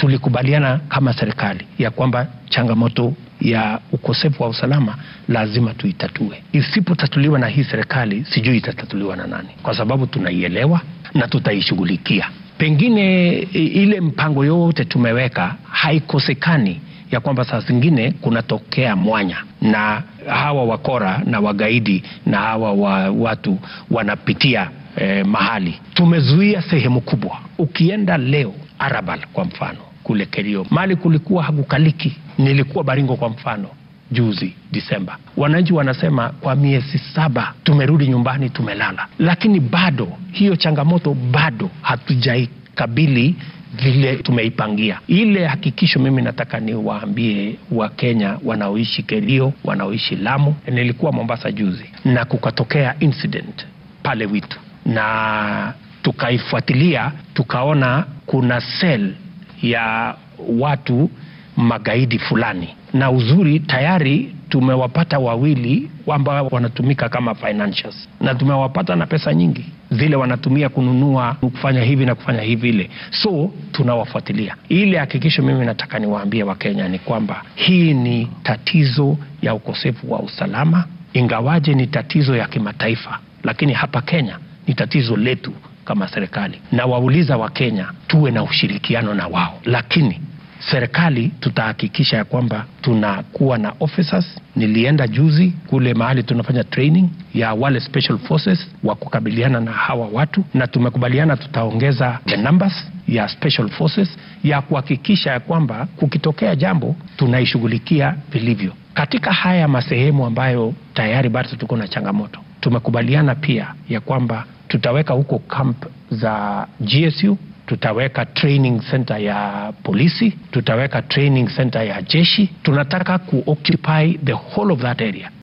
tulikubaliana kama serikali ya kwamba changamoto ya ukosefu wa usalama lazima tuitatue. Isipotatuliwa na hii serikali, sijui itatatuliwa na nani, kwa sababu tunaielewa na tutaishughulikia. Pengine ile mpango yote tumeweka haikosekani ya kwamba saa zingine kunatokea mwanya na hawa wakora na wagaidi na hawa watu wanapitia mahali. Tumezuia sehemu kubwa. Ukienda leo Arabal kwa mfano, kule Kerio, mali kulikuwa hakukaliki. Nilikuwa Baringo kwa mfano juzi Disemba. Wananchi wanasema kwa miezi 7 tumerudi nyumbani tumelala. Lakini bado hiyo changamoto bado hatujaikabili vile tumeipangia. Ile hakikisho mimi nataka niwaambie wa Kenya wanaoishi Kerio, wanaoishi Lamu. Nilikuwa Mombasa juzi na kukatokea incident pale Witu, na tukaifuatilia tukaona kuna cell ya watu magaidi fulani, na uzuri tayari tumewapata 2 ambao wanatumika kama financials, na tumewapata na pesa nyingi zile wanatumia kununua, kufanya hivi na kufanya hivi ile. So tunawafuatilia. Ile hakikisho mimi nataka niwaambie wa Kenya ni kwamba hii ni tatizo ya ukosefu wa usalama, ingawaje ni tatizo ya kimataifa, lakini hapa Kenya ni tatizo letu kama serikali. Na wauliza wa Kenya tuwe na ushirikiano na wao, lakini serikali tutahakikisha ya kwamba tunakuwa na officers. Nilienda juzi kule mahali tunafanya training ya wale special forces wa kukabiliana na hawa watu, na tumekubaliana tutaongeza the numbers ya special forces ya kuhakikisha ya kwamba kukitokea jambo tunaishughulikia vilivyo. Katika haya masehemu ambayo tayari bado tuko na changamoto, tumekubaliana pia ya kwamba tutaweka huko camp za GSU, tutaweka training center ya polisi, tutaweka training center ya jeshi. Tunataka kuoccupy the whole of that area.